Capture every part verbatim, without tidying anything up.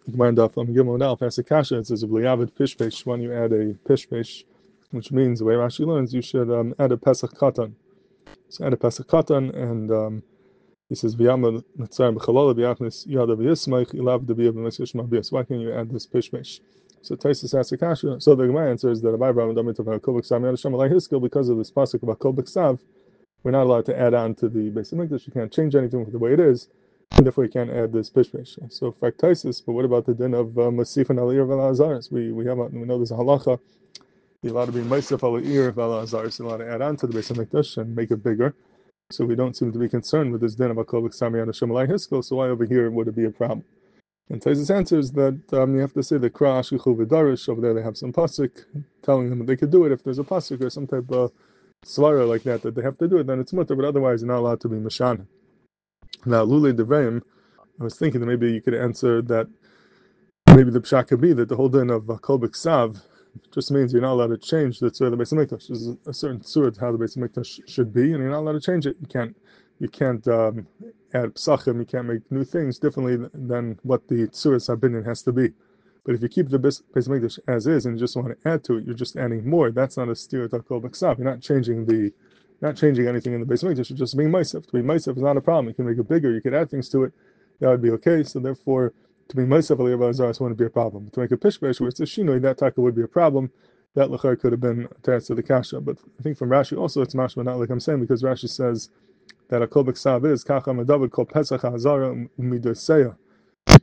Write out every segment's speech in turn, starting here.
Gemara Daf Lam Gimel now past the kasha. It says if liyavid pishpesh, when you add a pishpesh, which means the way Rashi learns, you should um, add a pesach katan. So add a pesach katan, and um, he says v'yamad netzar b'chalala b'yachnis yada v'yismaich ilav debiyav b'mesish mabiyas. Why can't you add this pishpesh? So Taisus asks the kasha. So the Gemara answers that Abai Bram Damit of Kol B'Ksav Yad Hashem Alai Hiskel, because of this pasuk about Kol B'Ksav, we're not allowed to add on to the Beis Hamikdash. You can't change anything with the way it is, and therefore you can't add this pishpesh. So factaisis, but what about the din of Masif and Aliyah V'Alazaris? We we have we know there's a halacha. You're allowed to be Masif Aliyah V'Alazaris. You're allowed to add on to the Beis Hamikdash and make it bigger. So we don't seem to be concerned with this din about Kol B'Ksav Yad Hashem Alai Hiskel. So why over here would it be a problem? And Taisus answers that um, you have to say the Kra Ashkichu V'Darish. Over there they have some pasuk telling them that they could do it if there's a pasuk or some type of svara like that that they have to do it, then it's mutter, but otherwise you're not allowed to be mashana. Now Lulei Devreim, I was thinking that maybe you could answer that maybe the pshat could be that the whole din of Kol B'Ksav just means you're not allowed to change the tzur of the Beis Hamikdash. There's a certain tzur how the Beis Hamikdash should be, and you're not allowed to change it. You can't you can't um, add psachim, you can't make new things differently than what the tzuras habinyan has to be. But if you keep the Beis Hamikdash as is and you just want to add to it, you're just adding more. That's not a steer to Kol B'Ksav. You're not changing the, not changing anything in the Beis Hamikdash. You're just being Meisef. To be Meisef is not a problem. You can make it bigger. You can add things to it. That would be okay. So therefore, to be Meisef Aliyah V'Alazaris wouldn't be a problem. To make a pishpesh where it's a shinoi, that taka would be a problem. That lechar could have been attached to the kasha. But I think from Rashi also it's mashma, not like I'm saying, because Rashi says that a Kol B'Ksav is kacha medavid kol pesach ha'azara u'midoseya. So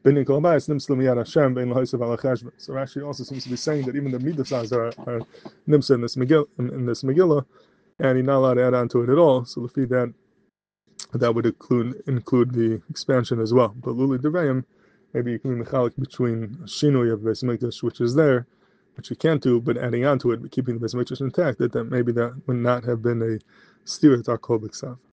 Rashi also seems to be saying that even the midasas are, are nimsa in this Megillah, in, in this Megillah, and he's not allowed to add on to it at all. So the fee that that would include include the expansion as well. But Lulei Devreim, maybe you can be mechalik between shinui of Beis Hamikdash, which is there, which you can't do, but adding on to it, but keeping the Beis Hamikdash intact. That, that maybe that would not have been a steer at our Kol B'Ksav.